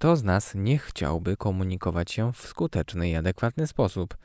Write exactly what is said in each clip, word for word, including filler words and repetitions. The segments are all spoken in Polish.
Kto z nas nie chciałby komunikować się w skuteczny i adekwatny sposób?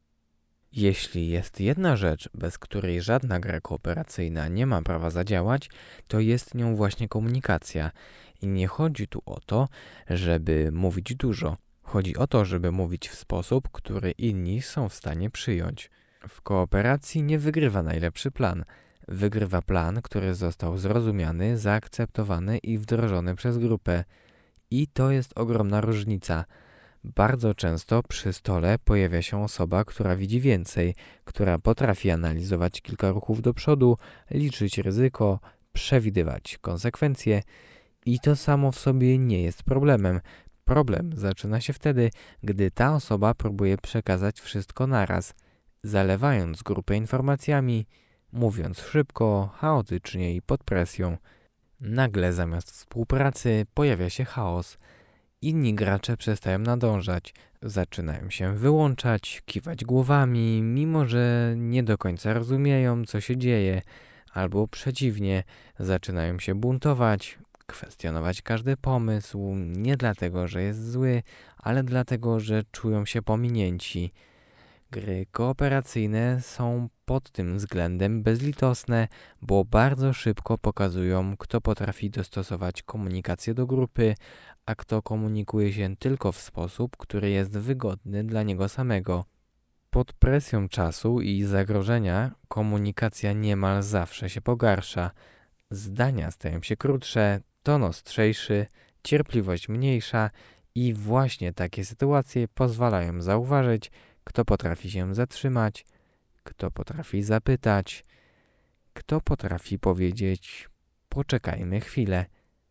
Jeśli jest jedna rzecz, bez której żadna gra kooperacyjna nie ma prawa zadziałać, to jest nią właśnie komunikacja. I nie chodzi tu o to, żeby mówić dużo. Chodzi o to, żeby mówić w sposób, który inni są w stanie przyjąć. W kooperacji nie wygrywa najlepszy plan. Wygrywa plan, który został zrozumiany, zaakceptowany i wdrożony przez grupę. I to jest ogromna różnica. Bardzo często przy stole pojawia się osoba, która widzi więcej, która potrafi analizować kilka ruchów do przodu, liczyć ryzyko, przewidywać konsekwencje i to samo w sobie nie jest problemem. Problem zaczyna się wtedy, gdy ta osoba próbuje przekazać wszystko naraz, zalewając grupę informacjami, mówiąc szybko, chaotycznie i pod presją. Nagle zamiast współpracy pojawia się chaos. Inni gracze przestają nadążać, zaczynają się wyłączać, kiwać głowami, mimo że nie do końca rozumieją, co się dzieje, albo przeciwnie, zaczynają się buntować, kwestionować każdy pomysł, nie dlatego, że jest zły, ale dlatego, że czują się pominięci. Gry kooperacyjne są pod tym względem bezlitosne, bo bardzo szybko pokazują, kto potrafi dostosować komunikację do grupy, a kto komunikuje się tylko w sposób, który jest wygodny dla niego samego. Pod presją czasu i zagrożenia komunikacja niemal zawsze się pogarsza. Zdania stają się krótsze, ton ostrzejszy, cierpliwość mniejsza i właśnie takie sytuacje pozwalają zauważyć, kto potrafi się zatrzymać, kto potrafi zapytać, kto potrafi powiedzieć: poczekajmy chwilę.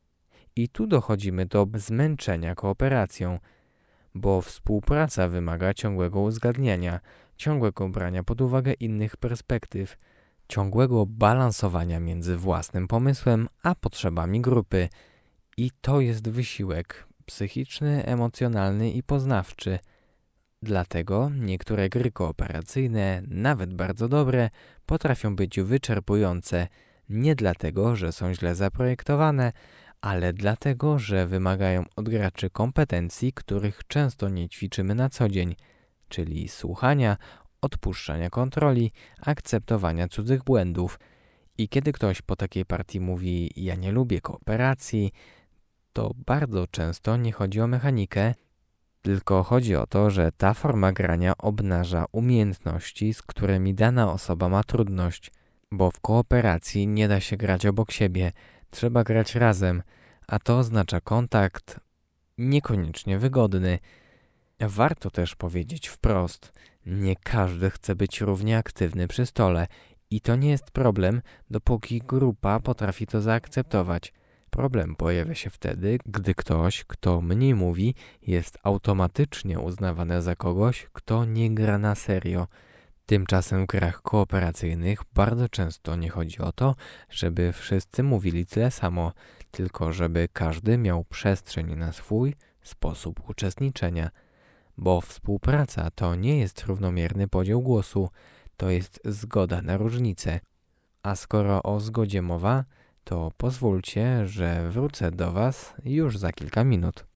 I tu dochodzimy do zmęczenia kooperacją, bo współpraca wymaga ciągłego uzgadniania, ciągłego brania pod uwagę innych perspektyw, ciągłego balansowania między własnym pomysłem a potrzebami grupy. I to jest wysiłek psychiczny, emocjonalny i poznawczy. Dlatego niektóre gry kooperacyjne, nawet bardzo dobre, potrafią być wyczerpujące nie dlatego, że są źle zaprojektowane, ale dlatego, że wymagają od graczy kompetencji, których często nie ćwiczymy na co dzień, czyli słuchania, odpuszczania kontroli, akceptowania cudzych błędów. I kiedy ktoś po takiej partii mówi: ja nie lubię kooperacji, to bardzo często nie chodzi o mechanikę, tylko chodzi o to, że ta forma grania obnaża umiejętności, z którymi dana osoba ma trudność, bo w kooperacji nie da się grać obok siebie, trzeba grać razem, a to oznacza kontakt niekoniecznie wygodny. Warto też powiedzieć wprost, nie każdy chce być równie aktywny przy stole i to nie jest problem, dopóki grupa potrafi to zaakceptować. Problem pojawia się wtedy, gdy ktoś, kto mniej mówi, jest automatycznie uznawany za kogoś, kto nie gra na serio. Tymczasem w grach kooperacyjnych bardzo często nie chodzi o to, żeby wszyscy mówili tyle samo, tylko żeby każdy miał przestrzeń na swój sposób uczestniczenia. Bo współpraca to nie jest równomierny podział głosu, to jest zgoda na różnice. A skoro o zgodzie mowa, to pozwólcie, że wrócę do Was już za kilka minut.